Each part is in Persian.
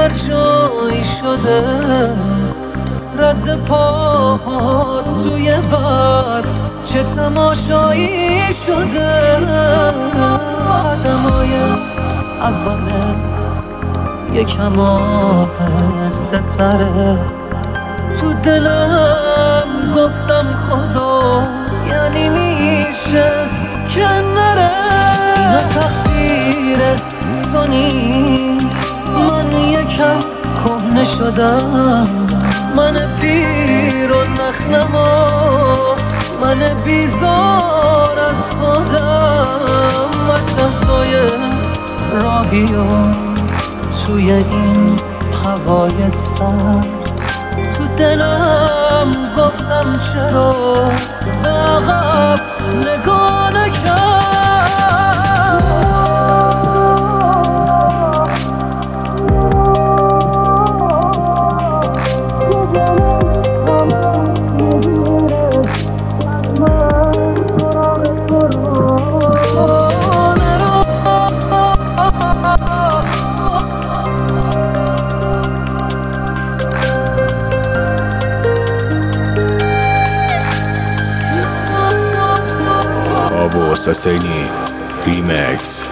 هر جایی شده رد پاهات توی برف چه تماشایی شده. قدمای اولت یکم آهسته تره، تو دلم گفتم خدا یعنی میشه که نره. اینا تقصیر تو نیست، من یکم کهنه شدم، من پیر و نخنما، من بیزار از خودم. وسط توی راهی و توی این هوای سر، تو دلم گفتم چرا به عقب نگاه نکرد. Abbas Hussaini Remix.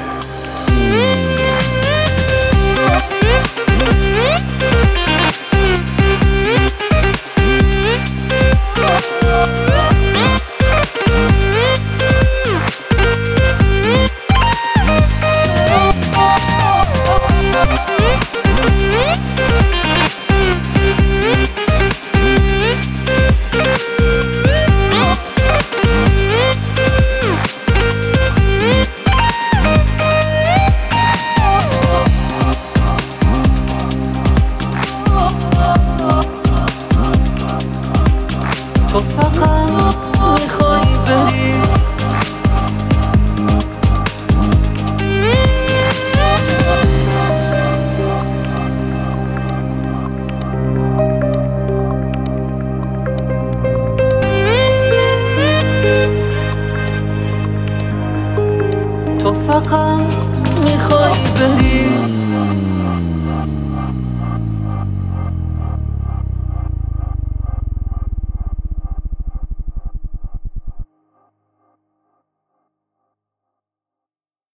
تو فقط میخوای بری، تو فقط میخوای بری.